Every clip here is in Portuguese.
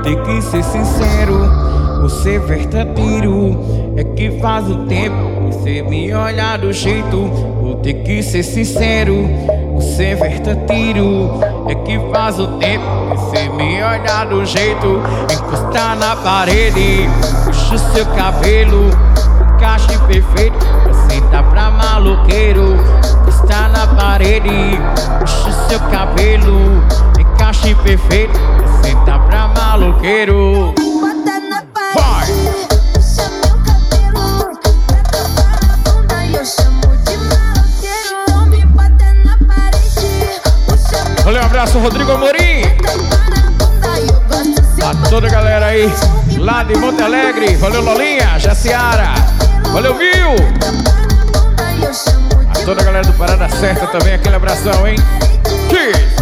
ter que ser sincero, você verdadeiro é que faz o tempo você me olhar do jeito. Vou ter que ser sincero, você verdadeiro é que faz o tempo você me olhar do jeito. Encostar na parede, puxa o seu cabelo, encaixe perfeito, senta pra maloqueiro. Encostar na parede, puxa o seu cabelo, encaixe perfeito, senta pra maloqueiro. Bota na parede, puxa meu cabelo, pra tocar na bunda e eu chamo de maloqueiro. Então me bota na parede, puxa meu. Valeu, um abraço, Rodrigo Amorim. A toda a galera aí lá de Monte Alegre. Valeu, Lolinha, Jaciara. Valeu, Viu. A toda a galera do Parada Certa também, aquele abração, hein? Cheers.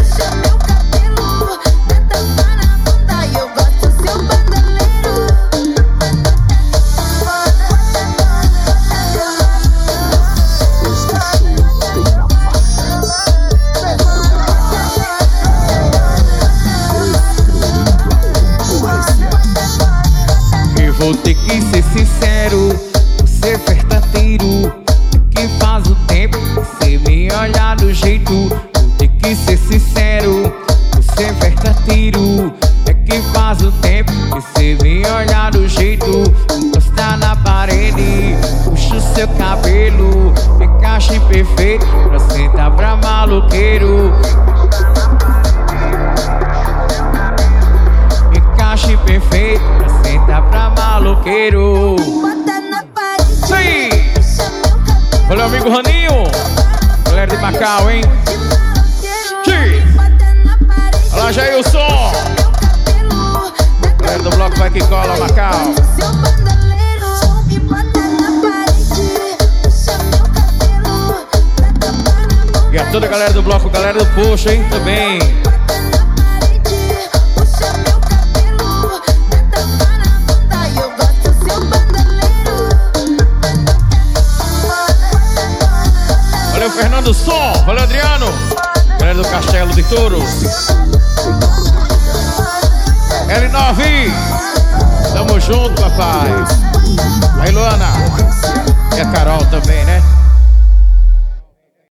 Vou ter que ser sincero, você verdadeiro que faz o tempo você me olhar do jeito. Vou ter que ser sincero, você verdadeiro é que faz o tempo você me olhar do jeito. Encostar na parede, puxa o seu cabelo, encaixe perfeito pra sentar pra maloqueiro. Encaixe perfeito pra sentar pra maloqueiro. Sim! Valeu, amigo Raninho. Galera de Macau, hein? Sim! Olha lá, Jailson. Galera do bloco Vai Que Cola, Macau. E a toda a galera do bloco, galera do Poxa, hein? Também. Valeu, Fernando Som. Valeu, Adriano. Galera do Castelo de Touros. L9. Tamo junto, papai. Aí, Luana. E a Carol também, né?